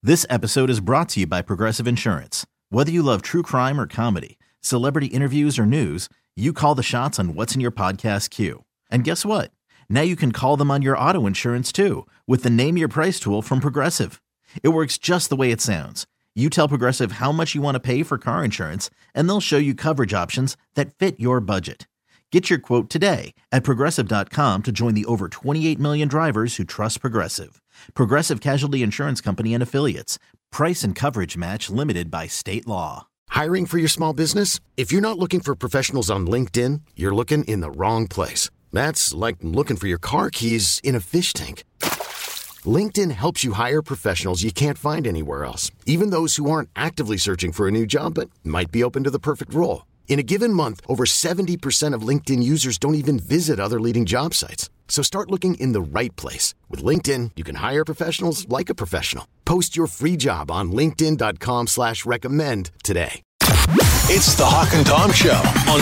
This episode is brought to you by Progressive Insurance. Whether you love true crime or comedy, celebrity interviews or news, you call the shots on what's in your podcast queue. And guess what? Now you can call them on your auto insurance too with the Name Your Price tool from Progressive. It works just the way it sounds. You tell Progressive how much you want to pay for car insurance, and they'll show you coverage options that fit your budget. Get your quote today at Progressive.com to join the over 28 million drivers who trust Progressive. Progressive Casualty Insurance Company and Affiliates. Price and coverage match limited by state law. Hiring for your small business? If you're not looking for professionals on LinkedIn, you're looking in the wrong place. That's like looking for your car keys in a fish tank. LinkedIn helps you hire professionals you can't find anywhere else, even those who aren't actively searching for a new job but might be open to the perfect role. In a given month, over 70% of LinkedIn users don't even visit other leading job sites. So start looking in the right place. With LinkedIn, you can hire professionals like a professional. Post your free job on linkedin.com/recommend today. It's the Hawk and Tom Show on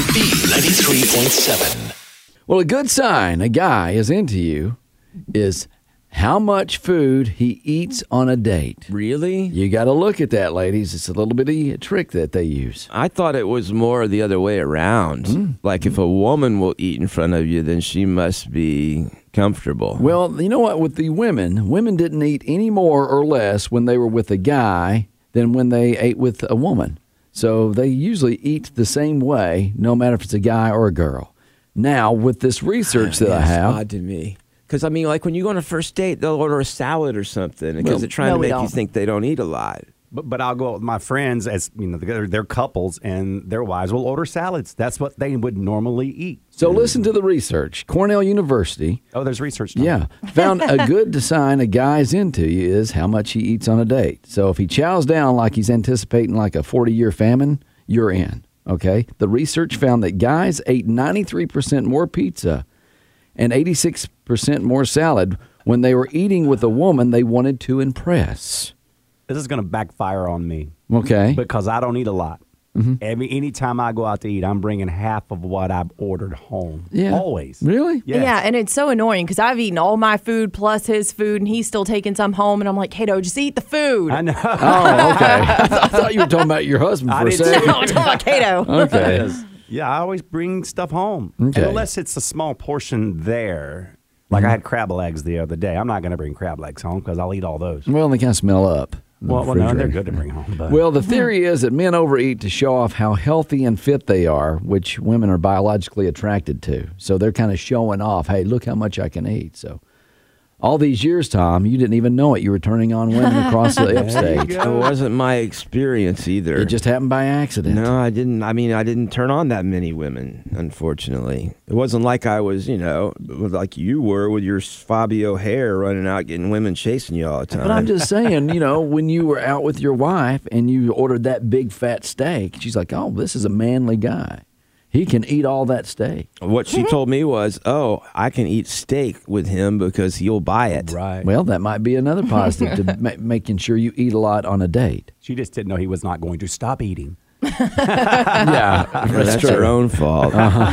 B93.7. Well, a good sign a guy is into you is how much food he eats on a date. Really? You got to look at that, ladies. It's a little bit of a trick that they use. I thought it was more the other way around. Like if a woman will eat in front of you, then she must be comfortable. Well, you know what? With the women didn't eat any more or less when they were with a guy than when they ate with a woman. So they usually eat the same way, no matter if it's a guy or a girl. Now, with this research that I have. It's odd to me. Because, I mean, like when you go on a first date, they'll order a salad or something because they're trying to make you think they don't eat a lot. But I'll go out with my friends, as you know, they're couples, and their wives will order salads. That's what they would normally eat. So listen to the research. Cornell University. Oh, there's research. Now. Yeah. Found a good sign a guy's into you is how much he eats on a date. So if he chows down like he's anticipating like a 40-year famine, you're in. Okay? The research found that guys ate 93% more pizza and 86% more salad when they were eating with a woman they wanted to impress. This is going to backfire on me. Okay. Because I don't eat a lot. Anytime I go out to eat, I'm bringing half of what I've ordered home. Yeah. Always. Really? Yes. Yeah, and it's so annoying because I've eaten all my food plus his food, and he's still taking some home, and I'm like, Kato, just eat the food. I know. Oh, okay. I thought you were talking about your husband for a second. No, I'm talking about Kato. Okay. Yeah, I always bring stuff home. Okay. And unless it's a small portion there. Like I had crab legs the other day. I'm not going to bring crab legs home because I'll eat all those. Well, they kind of smell up. Well, no, they're good to bring home. But. Well, the theory is that men overeat to show off how healthy and fit they are, which women are biologically attracted to. So they're kind of showing off, hey, look how much I can eat. So all these years, Tom, you didn't even know it. You were turning on women across the upstate. It wasn't my experience either. It just happened by accident. No, I didn't. I mean, I didn't turn on that many women, unfortunately. It wasn't like I was, like you were with your Fabio hair running out getting women chasing you all the time. But I'm just saying, when you were out with your wife and you ordered that big fat steak, she's like, oh, this is a manly guy. He can eat all that steak. What she told me was, I can eat steak with him because he'll buy it. Right. Well, that might be another positive to making sure you eat a lot on a date. She just didn't know he was not going to stop eating. Yeah, That's her own fault.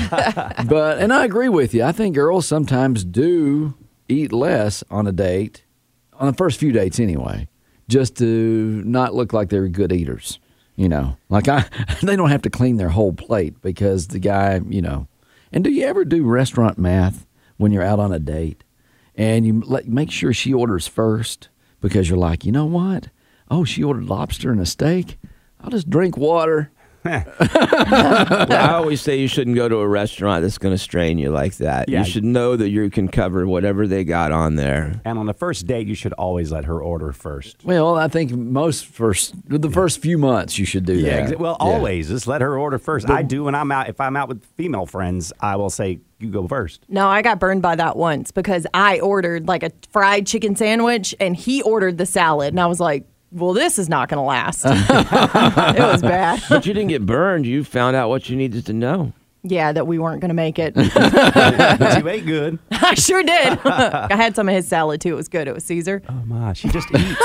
And I agree with you. I think girls sometimes do eat less on a date, on the first few dates anyway, just to not look like they're good eaters. Like they don't have to clean their whole plate because the guy, And do you ever do restaurant math when you're out on a date and you make sure she orders first because you're like, you know what? Oh, she ordered lobster and a steak. I'll just drink water. Well, I always say you shouldn't go to a restaurant that's going to strain you like that. Yeah. You should know that you can cover whatever they got on there. And on the first date, you should always let her order first. Well, I think the first few months you should do that. Well, always. Just let her order first. I do when I'm out. If I'm out with female friends, I will say, you go first. No, I got burned by that once because I ordered like a fried chicken sandwich and he ordered the salad. And I was like, well, this is not going to last. It was bad. But you didn't get burned. You found out what you needed to know. Yeah, that we weren't going to make it. But you ate good. I sure did. I had some of his salad, too. It was good. It was Caesar. Oh, my. She just eats.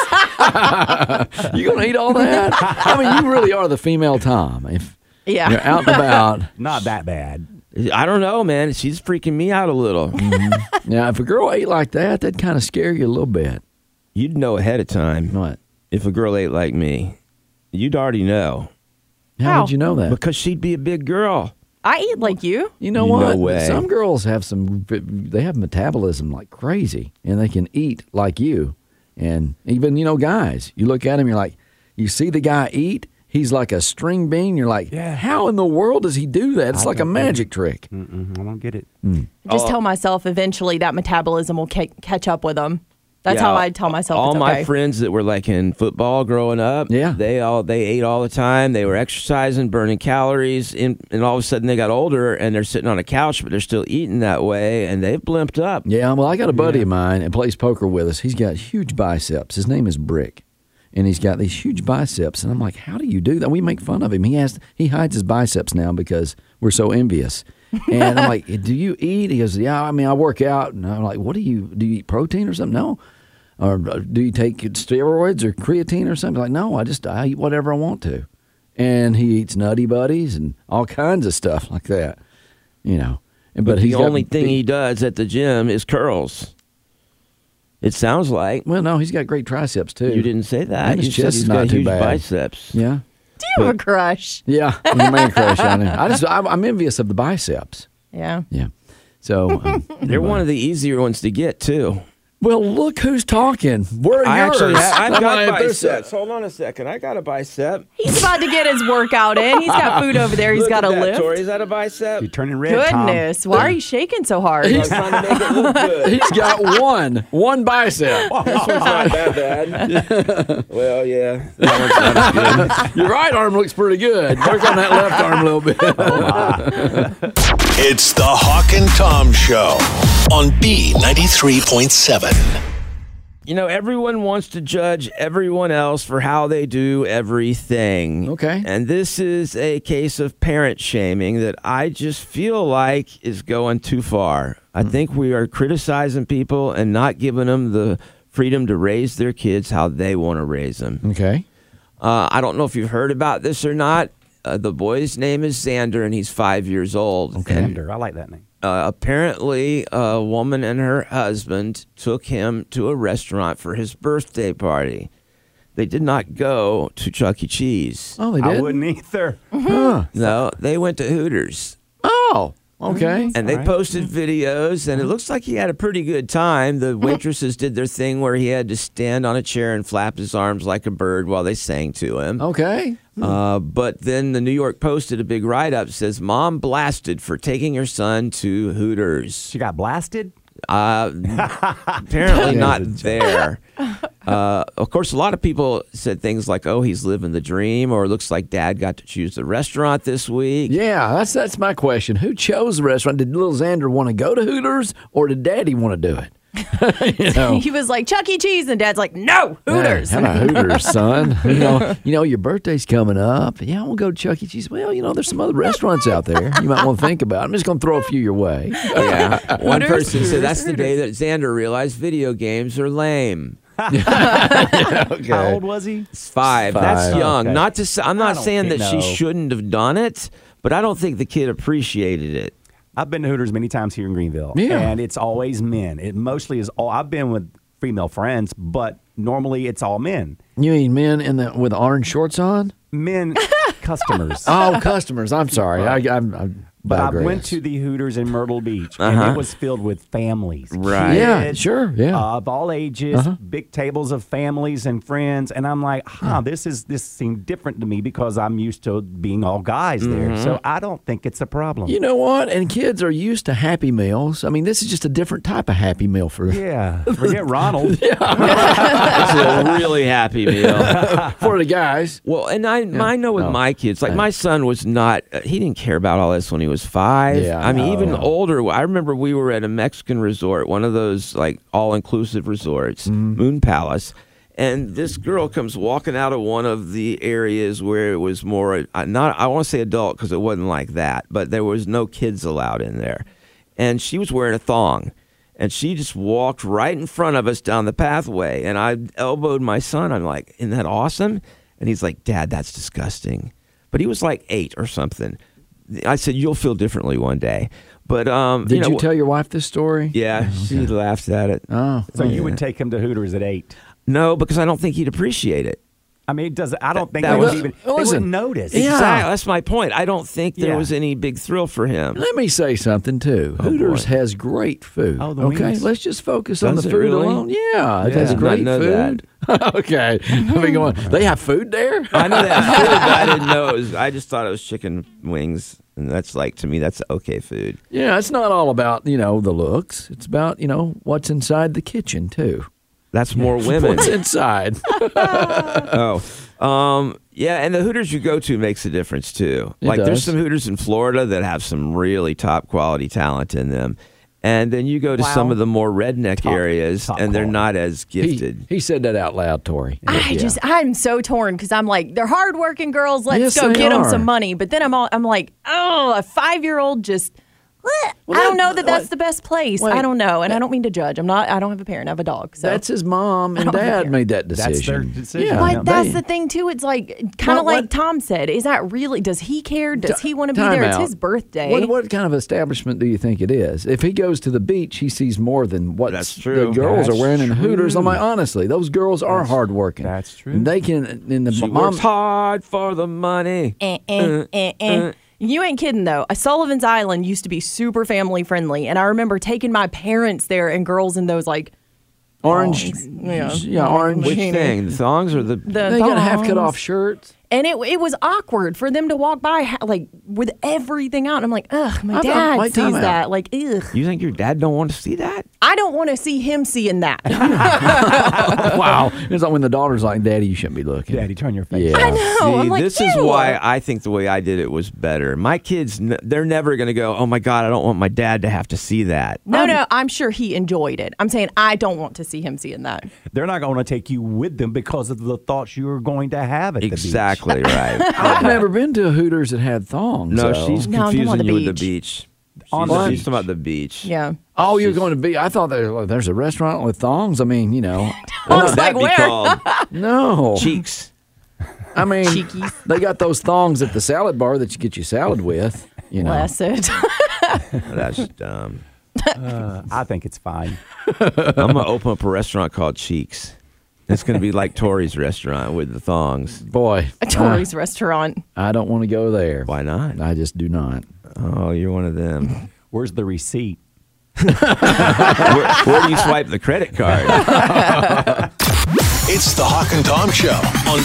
You going to eat all that? I mean, you really are the female Tom. If you're out and about. Not that bad. I don't know, man. She's freaking me out a little. Now, if a girl ate like that, that'd kind of scare you a little bit. You'd know ahead of time. What? if a girl ate like me. You'd already know. How would you know that? Because she'd be a big girl. I eat like you. You know No what? way. Some girls have they have metabolism like crazy, and they can eat like you. And even, guys, you look at him, you're like, you see the guy eat, he's like a string bean. You're like, how in the world does he do that? It's like a magic trick. I don't get it. Just tell myself eventually that metabolism will catch up with them. That's how I tell myself. All it's my okay. friends that were like in football growing up, Yeah. they ate all the time. They were exercising, burning calories, and all of a sudden they got older and they're sitting on a couch, but they're still eating that way, and they've blimped up. Yeah, well, I got a buddy of mine that plays poker with us. He's got huge biceps. His name is Brick, and he's got these huge biceps. And I'm like, how do you do that? We make fun of him. He hides his biceps now because we're so envious. And I'm like, do you eat? He goes, yeah, I work out. And I'm like, do you eat protein or something? No. Or do you take steroids or creatine or something? Like, no, I eat whatever I want to. And he eats Nutty Buddies and all kinds of stuff like that, But the only thing he does at the gym is curls. It sounds like. Well, no, he's got great triceps too. You didn't say that. And his You said chest he's is got not too huge bad. biceps. Yeah. Do you have a crush? Yeah, I'm a man crush on him. I'm envious of the biceps. Yeah. Yeah. So They're one of the easier ones to get too. well, look who's talking. We're I yours. actually I've I'm got like, there's biceps. Hold on a second. I got a bicep. He's about to get his workout in. He's got food over there. He's Look got at to that, lift. Tori. Is that a bicep? You're turning red, Tom. Goodness, why are you shaking so hard? I was trying to make it look good. He's got one bicep. This one's not that bad. Well, yeah. That one's not as good. Your right arm looks pretty good. Work on that left arm a little bit. It's the Hawk and Tom Show on B93.7. Everyone wants to judge everyone else for how they do everything. Okay. And this is a case of parent shaming that I just feel like is going too far. I think we are criticizing people and not giving them the freedom to raise their kids how they want to raise them. Okay. I don't know if you've heard about this or not. The boy's name is Xander, and he's 5 years old. Xander, I like that name. Apparently, a woman and her husband took him to a restaurant for his birthday party. They did not go to Chuck E. Cheese. Oh, they did? I wouldn't either. Huh. No, they went to Hooters. Oh, okay. And they posted videos, and it looks like he had a pretty good time. The waitresses did their thing where he had to stand on a chair and flap his arms like a bird while they sang to him. Okay. But then the New York Post did a big write-up, says, Mom blasted for taking her son to Hooters. She got blasted? Apparently not there. Of course, a lot of people said things like, oh, he's living the dream, or it looks like Dad got to choose the restaurant this week. Yeah, that's my question. Who chose the restaurant? Did little Xander want to go to Hooters, or did Daddy want to do it? He was like, Chuck E. Cheese, and Dad's like, no, Hooters. How about Hooters, son? Your birthday's coming up. Yeah, I want to go to Chuck E. Cheese. Well, there's some other restaurants out there you might want to think about. I'm just going to throw a few your way. Yeah. One Hooters, person said that's the Hooters. day that Xander realized video games are lame. How old was he? It's 5. That's Five. young. Okay. Not to say, I'm I not don't saying that think- she no. shouldn't have done it, but I don't think the kid appreciated it. I've been to Hooters many times here in Greenville. Yeah. And it's always men. It mostly is all. I've been with female friends, but normally it's all men. You mean men with orange shorts on? Men customers. Oh, customers. I'm sorry. I'm But I digress. went to the Hooters in Myrtle Beach, and it was filled with families. Right. Yeah, Kids, sure. Yeah. of all ages, big tables of families and friends. And I'm like, this seemed different to me because I'm used to being all guys there. So I don't think it's a problem. You know what? And kids are used to Happy Meals. I mean, this is just a different type of Happy Meal for Yeah. Forget Ronald. It's a really happy meal. for the guys. Well, and I know with Oh. my kids, like my son was not, he didn't care about all this when he was 5. Yeah, I mean, even no. older, I remember we were at a Mexican resort, one of those like all-inclusive resorts, Moon Palace, and this girl comes walking out of one of the areas where it was more, not, I want to say adult because it wasn't like that, but there was no kids allowed in there. And she was wearing a thong. And she just walked right in front of us down the pathway. And I elbowed my son. I'm like, isn't that awesome? And he's like, Dad, that's disgusting. But he was like 8 or something. I said, you'll feel differently one day. But Did you tell your wife this story? Yeah, she laughed at it. Oh. So you would take him to Hooters at 8. No, because I don't think he'd appreciate it. I mean, I don't think that they was- would even they listen, wouldn't notice. Yeah. Exactly. That's my point. I don't think there Yeah. was any big thrill for him. Let me say something too. Hooters has great food. Oh, the okay, wings. let's just focus on Does the it food really? alone. Yeah, it Yeah. has I did great not know food. Okay, I mean, going. They have food there. I know that food, but I didn't know it was. I just thought it was chicken wings, and that's like to me, that's okay food. Yeah, it's not all about the looks. It's about what's inside the kitchen too. That's more women. What's inside? Yeah, and the Hooters you go to makes a difference too. It Like there's does. some Hooters in Florida that have some really top quality talent in them. And then you go to some of the more redneck areas and they're quality. not as gifted. He said that out loud, Tori. I'm so torn because I'm like, they're hardworking girls. Let's Yes, go they get them are. some money. But then I'm like, oh, a 5-year-old just. I don't know that that's the best place. wait. I don't know, and I don't mean to judge. I don't have a parent. I have a dog. So. That's his mom and don't dad care. made that decision. That's their decision. Yeah, But that's they- the thing too. It's like kind What- of like what- Tom said. Is that really? Does he care? Does he want to be Time there? It's out. his birthday. What kind of establishment do you think it is? If he goes to the beach, he sees more than what That's the true. girls That's are wearing in Hooters. I'm true. like, honestly, those girls are hardworking. that's true. And they can. And the She mom. works hard for the money. You ain't kidding though. Sullivan's Island used to be super family friendly, and I remember taking my parents there and girls in those like Orange. thongs. Yeah, orange. Which Bikini. thing? The thongs or the They got half cut thongs. off shirts. And it was awkward for them to walk by like with everything out. And I'm like, ugh, my I thought- dad wait, sees time out. that. Like, ugh. You think your dad don't want to see that? I don't want to see him seeing that. Wow. It's like when the daughter's like, Daddy, you shouldn't be looking. Daddy, turn your face. Yeah. I know. See, I'm like, this is ew. why I think the way I did it was better. My kids, they're never going to go, oh my God, I don't want my dad to have to see that. No, I'm sure he enjoyed it. I'm saying I don't want to see him seeing that. They're not going to take you with them because of the thoughts you were going to have at the beach. Exactly right. I've never been to a Hooters that had thongs. No, though. she's No, I'm talking about confusing the you with the beach. beach. On She's the she's talking about the beach. Yeah. Oh, you're going to be. I thought there's a restaurant with thongs. I mean, What would was that like, be where? called? no. Cheeks. I mean, Cheekies. they got those thongs at the salad bar that you get your salad with. Bless it. That's dumb. I think it's fine. I'm going to open up a restaurant called Cheeks. It's going to be like Tori's restaurant with the thongs. Boy, A Tori's restaurant. I don't want to go there. Why not? I just do not. Oh, you're one of them. Where's the receipt? where do you swipe the credit card? It's the Hawk and Tom Show on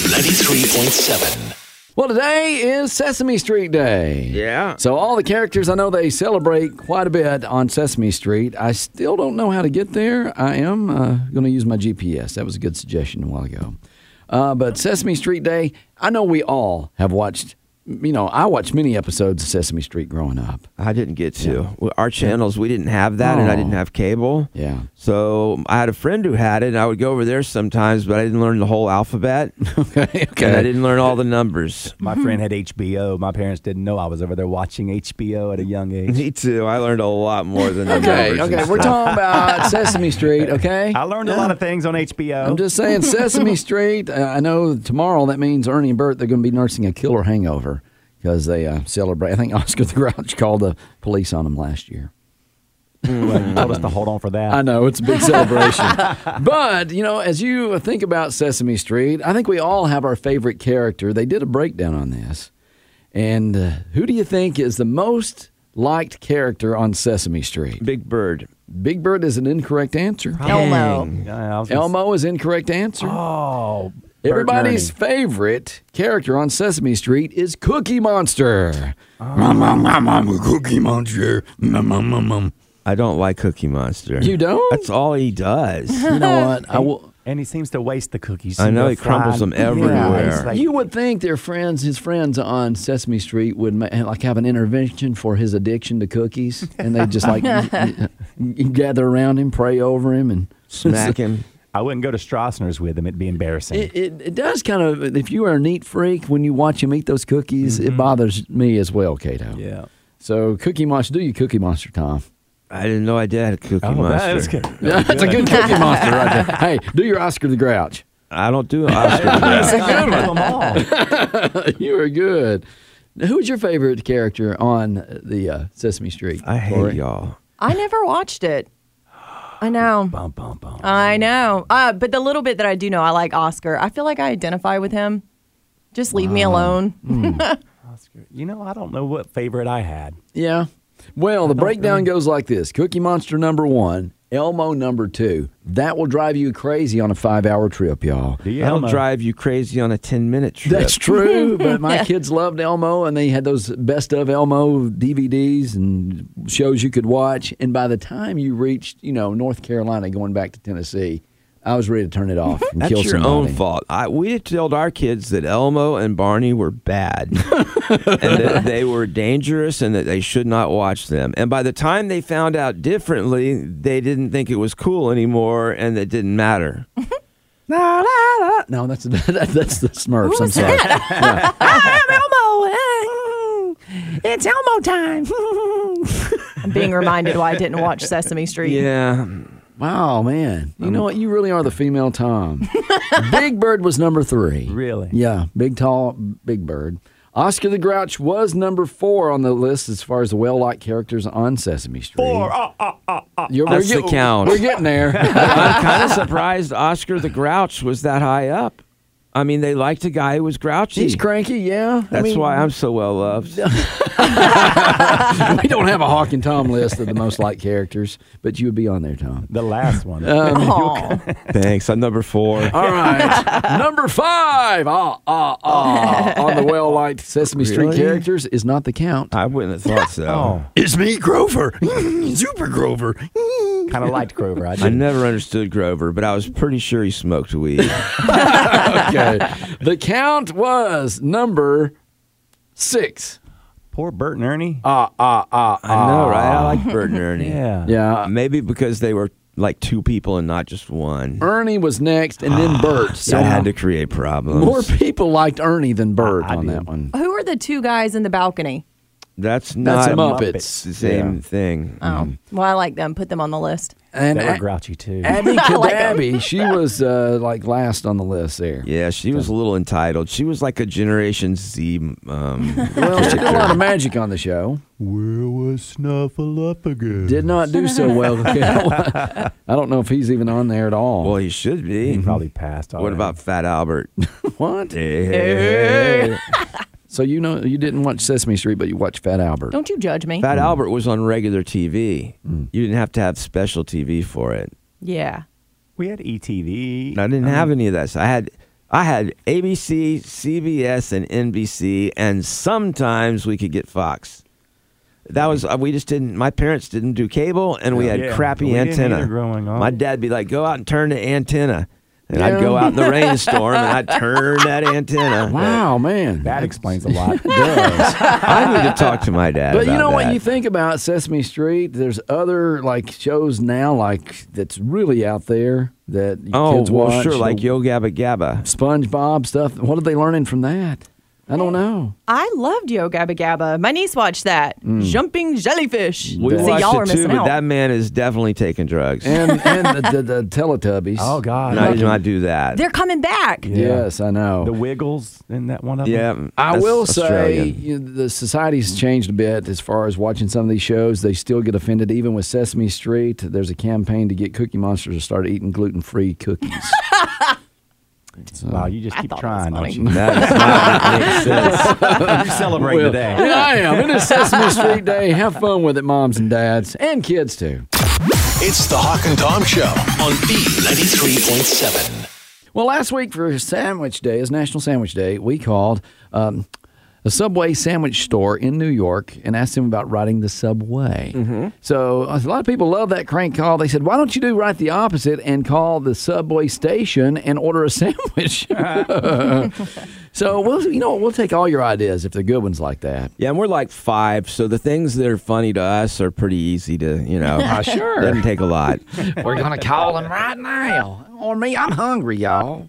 B93.7. Well, today is Sesame Street Day. Yeah. So all the characters, I know they celebrate quite a bit on Sesame Street. I still don't know how to get there. I am going to use my GPS. That was a good suggestion a while ago. But Sesame Street Day, I know we all have watched. I watched many episodes of Sesame Street growing up. I didn't get to. Our channels, we didn't have that, and I didn't have cable. Yeah. So I had a friend who had it, and I would go over there sometimes, but I didn't learn the whole alphabet. Okay. And I didn't learn all the numbers. My friend had HBO. My parents didn't know I was over there watching HBO at a young age. Me too. I learned a lot more than the Okay, numbers. okay. and We're stuff. talking about Sesame Street, okay? I learned a lot of things on HBO. I'm just saying, Sesame Street. I know tomorrow that means Ernie and Bert, they're going to be nursing a killer hangover because they celebrate. I think Oscar the Grouch called the police on them last year. Well, you told us to hold on for that. I know, it's a big celebration. But, as you think about Sesame Street, I think we all have our favorite character. They did a breakdown on this. And who do you think is the most liked character on Sesame Street? Big Bird. Big Bird is an incorrect answer. Elmo. I was gonna Elmo is incorrect answer. say- Oh, Bert and Everybody's Ernie. favorite character on Sesame Street is Cookie Monster. I'm a Cookie Monster. I don't like Cookie Monster. You don't? That's all he does. You know what? I will. And he seems to waste the cookies. I know, They're he crumbles fried. them everywhere. Yeah, it's like- You would think his friends on Sesame Street would have an intervention for his addiction to cookies, and they just gather around him, pray over him, and Smack him. I wouldn't go to Strassner's with him. It'd be embarrassing. It does kind of. If you are a neat freak, when you watch him eat those cookies, it bothers me as well, Cato. yeah. So Cookie Monster, do you Cookie Monster, Tom? I didn't know I did have a Cookie Monster. That is good. Yeah, that's a good Cookie Monster right there. Hey, do your Oscar the Grouch. I don't do Oscar. That's the a Grouch. good one. You are good. Who's your favorite character on the Sesame Street? I hate Tori? y'all. I never watched it. I know. Bum, bum, bum. I know. But the little bit that I do know, I like Oscar. I feel like I identify with him. Just leave me alone. Oscar. You know, I don't know what favorite I had. Yeah. Well, the breakdown goes like this. Cookie Monster number 1, Elmo number 2. That will drive you crazy on a 5-hour trip, y'all. That'll drive you crazy on a 10-minute trip. That's true, but my kids loved Elmo, and they had those best of Elmo DVDs and shows you could watch. And by the time you reached, North Carolina going back to Tennessee, I was ready to turn it off and That's kill your somebody. own fault. We told our kids that Elmo and Barney were bad and that they were dangerous and that they should not watch them. And by the time they found out differently, they didn't think it was cool anymore and it didn't matter. La, la, la. No, that's the Smurfs. I'm sorry. Yeah. I'm Elmo. It's Elmo time. I'm being reminded why I didn't watch Sesame Street. Yeah. Wow, man. You know what? You really are the female Tom. Big Bird was number 3. Really? Yeah, big, tall, Big Bird. Oscar the Grouch was number 4 on the list as far as the well-liked characters on Sesame Street. 4. That's the count. We're getting there. I'm kind of surprised Oscar the Grouch was that high up. I mean, they liked a guy who was grouchy. He's cranky, yeah. That's why I'm so well loved. We don't have a Hawk and Tom list of the most liked characters, but you would be on there, Tom. The last one. Thanks. I'm number 4. All right. Number 5 on the well-liked Sesame Street Really? characters is not the count. I wouldn't have thought so. Oh, It's me, Grover. Super Grover. kind of liked Grover. I never understood Grover, but I was pretty sure he smoked weed. Okay. The count was number 6. Poor Bert and Ernie. I know, right? I like Bert and Ernie. Yeah. Maybe because they were like 2 people and not just one. Ernie was next, and then Bert. So That had to create problems. more people liked Ernie than Bert I on did. that one. Who are the 2 guys in the balcony? That's That's not the Muppets. Muppets. the same Yeah. thing. Oh, well, I like them. Put them on the list. And They were grouchy, too. Abby I like 'em. Cadabby, she was like last on the list there. Yeah, she was a little entitled. She was like a Generation Z. Well, she did a lot of magic on the show. Where was Snuffleupagus? Did not do so well. I don't know if he's even on there at all. Well, he should be. He probably passed. What already. about Fat Albert? What? Hey. So you didn't watch Sesame Street, but you watched Fat Albert. Don't you judge me. Fat Albert was on regular TV. You didn't have to have special TV for it. Yeah. We had ETV. I didn't have any of that. So I had ABC, CBS, and NBC, and sometimes we could get Fox. That was we just didn't. My parents didn't do cable, and we had Yeah, crappy we didn't antenna. either growing up. My dad'd be like, "Go out and turn the antenna," and I'd go out in the rainstorm and I'd turn that antenna. Wow, man. That explains a lot. I need to talk to my dad. But you about know what that. you think about Sesame Street? There's other like shows now like that's really out there that kids watch. Sure, like Yo Gabba Gabba. SpongeBob stuff. What are they learning from that? I don't know. I loved Yo Gabba Gabba. My niece watched that. Jumping jellyfish. We See, watched y'all are it too, missing but out. that man is definitely taking drugs. And the Teletubbies. Oh, God. No, I did not do that. They're coming back. Yes, I know. The Wiggles, isn't that one of them? Yeah, I that's will say Australian. the society's changed a bit as far as watching some of these shows. They still get offended. Even with Sesame Street, there's a campaign to get Cookie Monster to start eating gluten-free cookies. Wow, you just I keep thought it trying, was don't you? That is not makes sense. You celebrate Well, today. yeah, I am. It is Sesame Street Day. Have fun with it, moms and dads, and kids too. It's the Hawk and Tom Show on B93.7. Well, last week for Sandwich Day, is National Sandwich Day, we called a Subway sandwich store in New York and asked them about riding the subway. So a lot of people love that crank call. They said, why don't you do right the opposite and call the subway station and order a sandwich? So we'll take all your ideas if they're good ones like that. Yeah, and we're like 5, so the things that are funny to us are pretty easy to, Sure. doesn't take a lot. We're going to call them right now. On me, I'm hungry, y'all.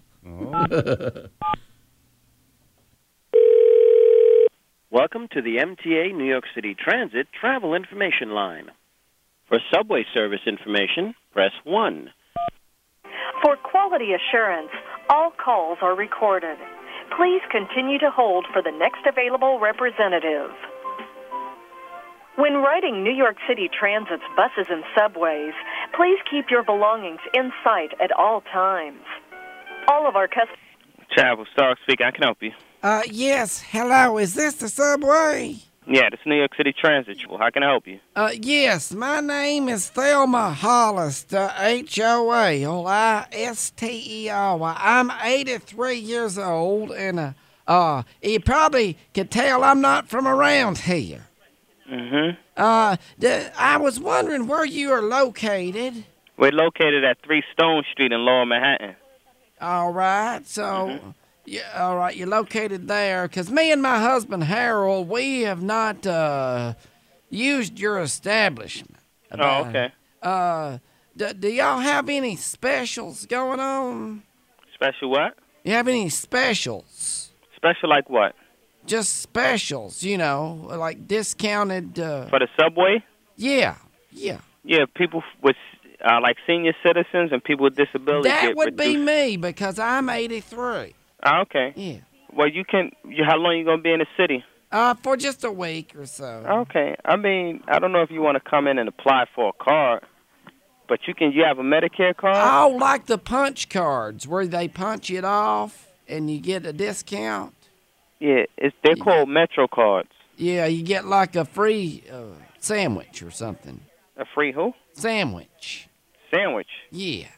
Welcome to the MTA New York City Transit Travel Information Line. For subway service information, press 1. For quality assurance, all calls are recorded. Please continue to hold for the next available representative. When riding New York City Transit's buses and subways, Please keep your belongings in sight at all times. All of our customers... Travel Star speaking. I can help you. Yes. Hello. Is this the subway? Yeah, this is New York City Transit. How can I help you? Yes. My name is Thelma Hollister, Hollister. I'm 83 years old, and you probably could tell I'm not from around here. Mm-hmm. I was wondering where you are located. We're located at 3 Stone Street in Lower Manhattan. All right, so, all right, you're located there, because me and my husband, Harold, we have not used your establishment. Oh, okay. Do y'all have any specials going on? Special what? You have any specials? Special like what? Just specials, like discounted... For the subway? Yeah. Yeah, people with... like senior citizens and people with disabilities. That would be me because I'm 83. Oh, okay. Yeah. Well, how long you going to be in the city? For just a week or so. Okay. I mean, I don't know if you want to come in and apply for a card, but you have a Medicare card? Oh, like the punch cards where they punch it off and you get a discount? Yeah, they're called Metro cards. Yeah, you get like a free sandwich or something. A free who? Sandwich. Sandwich? Yes.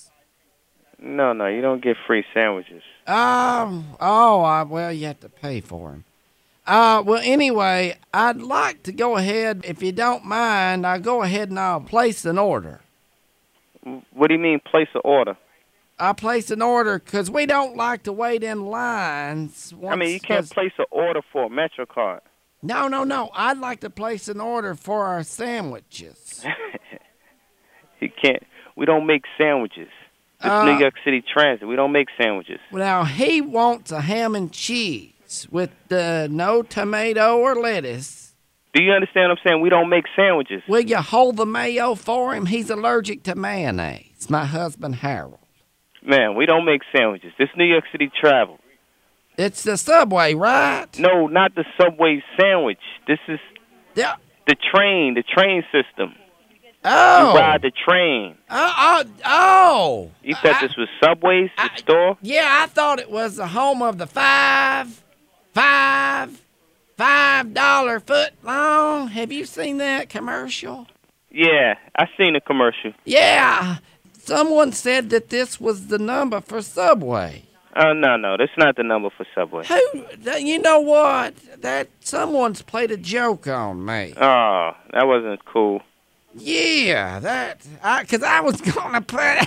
No, you don't get free sandwiches. Well, you have to pay for them. Well, anyway, I'd like to go ahead, if you don't mind, I'll go ahead and I'll place an order. What do you mean, place an order? I'll place an order because we don't like to wait in lines. You can't place an order for a Metro card. No. I'd like to place an order for our sandwiches. You can't. We don't make sandwiches. This is New York City Transit. We don't make sandwiches. Now, he wants a ham and cheese with no tomato or lettuce. Do you understand what I'm saying? We don't make sandwiches. Will you hold the mayo for him? He's allergic to mayonnaise. My husband, Harold. Man, we don't make sandwiches. This is New York City Travel. It's the subway, right? No, not the subway sandwich. This is the train system. Oh. You ride the train. Oh. You thought this was Subway's, the store? Yeah, I thought it was the home of the $5 foot long. Have you seen that commercial? Yeah, I seen the commercial. Yeah. Someone said that this was the number for Subway. Oh, no, that's not the number for Subway. You know what? Someone's played a joke on me. Oh, that wasn't cool. Yeah, because I was gonna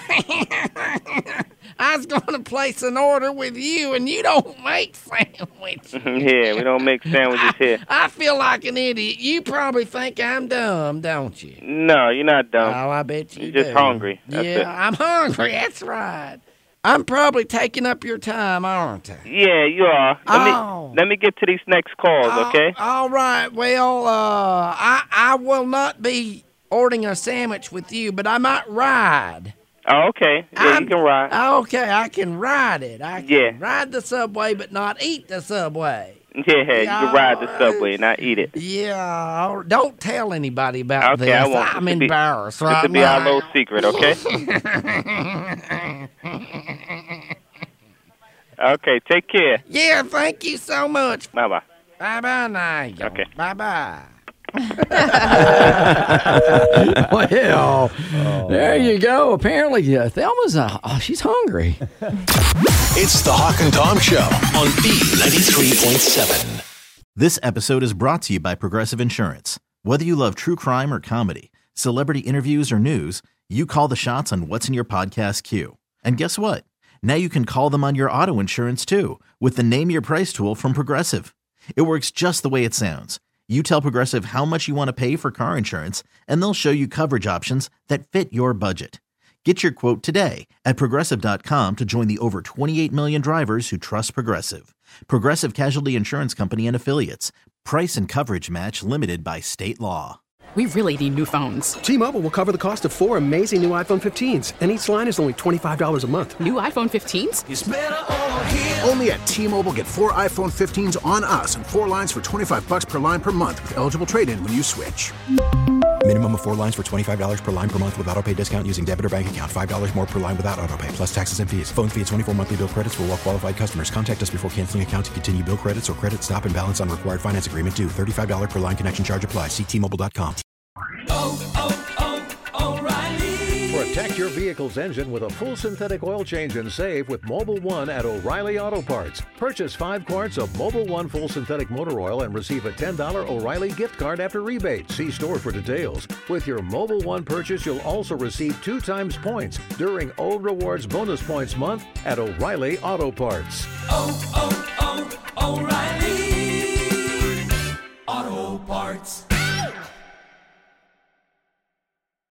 place an order with you, and you don't make sandwiches. Yeah, we don't make sandwiches here. I feel like an idiot. You probably think I'm dumb, don't you? No, you're not dumb. Oh, I bet you You're just hungry. That's it. I'm hungry. That's right. I'm probably taking up your time, aren't I? Yeah, you are. Let me get to these next calls, okay? All right. Well, I will not be ordering a sandwich with you, but I might ride. Oh, okay. Yeah, you can ride. Okay, I can ride it. I can ride the subway, but not eat the subway. Yeah, you can ride the subway, not eat it. Yeah, don't tell anybody about this. I won't. I'm embarrassed right now. This will be our little secret, okay? Okay, take care. Yeah, thank you so much. Bye-bye. Bye-bye now. Okay. Bye-bye. Well, there you go. Apparently, Thelma's she's hungry. It's the Hawk and Tom Show on B93.7. This episode is brought to you by Progressive Insurance. Whether you love true crime or comedy, celebrity interviews or news, you call the shots on what's in your podcast queue. And guess what? Now you can call them on your auto insurance too with the Name Your Price tool from Progressive. It works just the way it sounds. You tell Progressive how much you want to pay for car insurance, and they'll show you coverage options that fit your budget. Get your quote today at Progressive.com to join the over 28 million drivers who trust Progressive. Progressive Casualty Insurance Company and Affiliates. Price and coverage match limited by state law. We really need new phones. T-Mobile will cover the cost of 4 amazing new iPhone 15s, and each line is only $25 a month. New iPhone 15s? It's better over here. Only at T-Mobile, get 4 iPhone 15s on us and 4 lines for $25 per line per month with eligible trade-in when you switch. Minimum of 4 lines for $25 per line per month with autopay discount using debit or bank account. $5 more per line without autopay, plus taxes and fees. Phone fee at 24 monthly bill credits for well-qualified customers. Contact us before canceling account to continue bill credits or credit stop and balance on required finance agreement due. $35 per line connection charge applies. See T-Mobile.com. Protect your vehicle's engine with a full synthetic oil change and save with Mobil 1 at O'Reilly Auto Parts. Purchase 5 quarts of Mobil 1 full synthetic motor oil and receive a $10 O'Reilly gift card after rebate. See store for details. With your Mobil 1 purchase, you'll also receive 2 times points during O Rewards Bonus Points Month at O'Reilly Auto Parts. O'Reilly Auto Parts.